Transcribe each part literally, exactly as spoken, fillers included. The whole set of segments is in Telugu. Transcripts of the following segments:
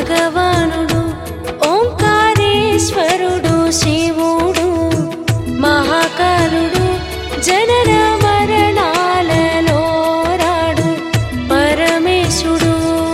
భగవానుడు ఓంకారేశ్వరుడు శివుడు మహాకాలుడు జనన మరణాలలో రాడు పరమేశుడు.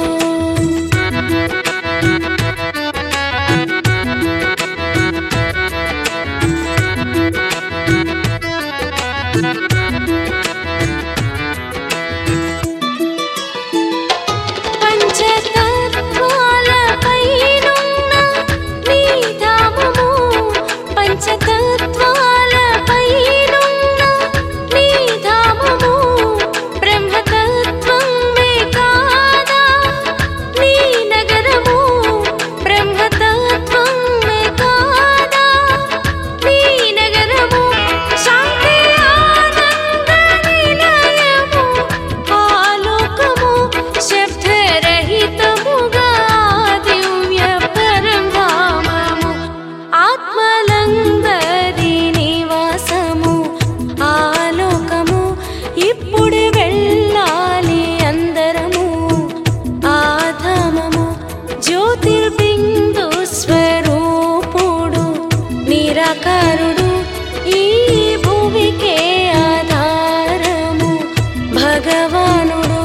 నిరాకారుడు ఈ భూమికే ఆధారము భగవానుడు.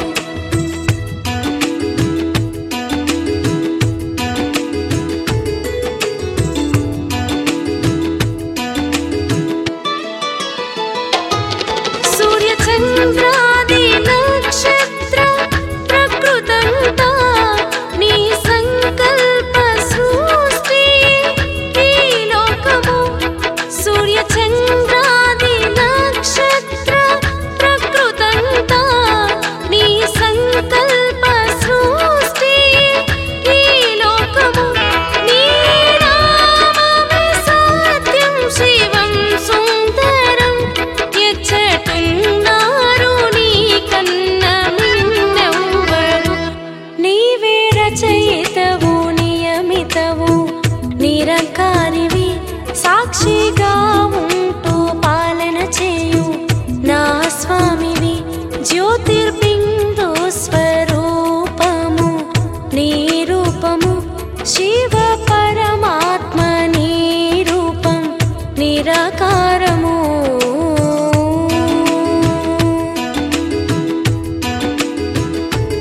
సూర్య చంద్రాది నక్షత్ర ప్రకృతంతా నీ సంకల్ప సృష్టి. సూర్య చంద్రాది నక్షత్ర ప్రకృతంతా నీ సంకల్ప సృష్టి. ఈ లోకము నీ నామమే సత్యం శివం సుందరం. ఎచ్చటున్నారు నీ కన్న మిన్నెవ్వరు. నీవే రచయితవు నియమితవు నిరంకారివి సాక్షిగా ఉంటూ పాలన చేయు నా స్వామివి. జ్యోతిర్బిందు స్వరూపము నీ రూపము శివ పరమాత్మ నీ రూపం నిరాకారము.